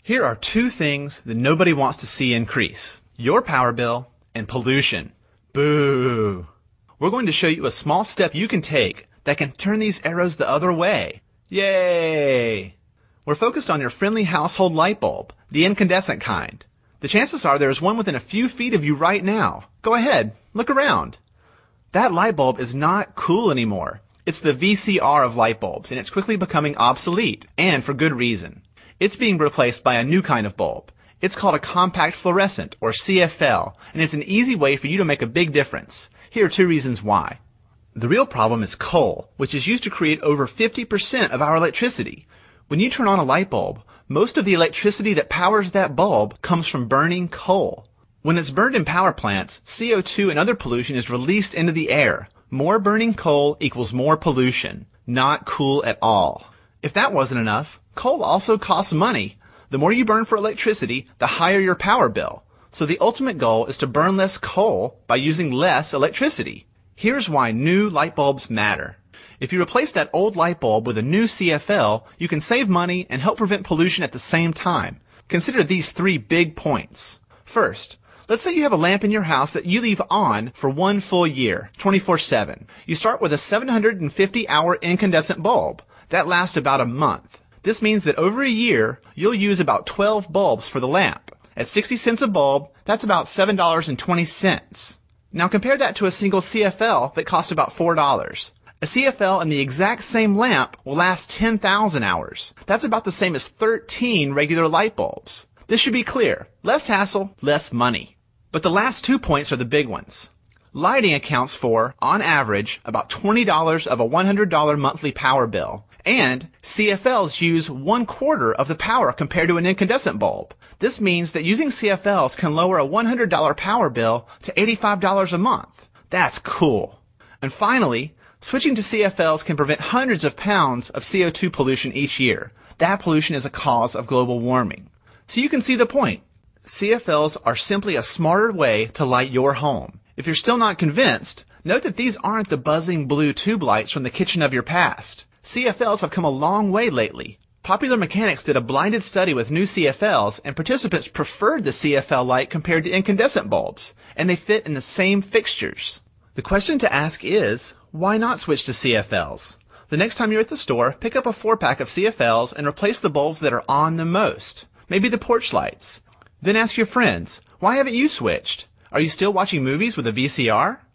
Here are two things that nobody wants to see increase: your power bill and pollution. Boo! We're going to show you a small step you can take that can turn these arrows the other way. Yay! We're focused on your friendly household light bulb, the incandescent kind. The chances are there is one within a few feet of you right now. Go ahead, look around. That light bulb is not cool anymore. It's the VCR of light bulbs, and it's quickly becoming obsolete, and for good reason. It's being replaced by a new kind of bulb. It's called a compact fluorescent, or CFL, and it's an easy way for you to make a big difference. Here are two reasons why. The real problem is coal, which is used to create over 50% of our electricity. When you turn on a light bulb, most of the electricity that powers that bulb comes from burning coal. When it's burned in power plants, CO2 and other pollution is released into the air. More burning coal equals more pollution. Not cool at all. If that wasn't enough, coal also costs money. The more you burn for electricity, the higher your power bill. So the ultimate goal is to burn less coal by using less electricity. Here's why new light bulbs matter. If you replace that old light bulb with a new CFL, you can save money and help prevent pollution at the same time. Consider these three big points. First, let's say you have a lamp in your house that you leave on for one full year, 24/7. You start with a 750-hour incandescent bulb. That lasts about a month. This means that over a year, you'll use about 12 bulbs for the lamp. At 60 cents a bulb, that's about $7.20. Now compare that to a single CFL that costs about $4. A CFL in the exact same lamp will last 10,000 hours. That's about the same as 13 regular light bulbs. This should be clear. Less hassle, less money. But the last 2 points are the big ones. Lighting accounts for, on average, about $20 of a $100 monthly power bill. And CFLs use 1/4 of the power compared to an incandescent bulb. This means that using CFLs can lower a $100 power bill to $85 a month. That's cool. And finally, switching to CFLs can prevent hundreds of pounds of CO2 pollution each year. That pollution is a cause of global warming. So you can see the point. CFLs are simply a smarter way to light your home. If you're still not convinced, note that these aren't the buzzing blue tube lights from the kitchen of your past. CFLs have come a long way lately. Popular Mechanics did a blinded study with new CFLs, and participants preferred the CFL light compared to incandescent bulbs, and they fit in the same fixtures. The question to ask is, why not switch to CFLs? The next time you're at the store, pick up a 4-pack of CFLs and replace the bulbs that are on the most. Maybe the porch lights. Then ask your friends, why haven't you switched? Are you still watching movies with a VCR?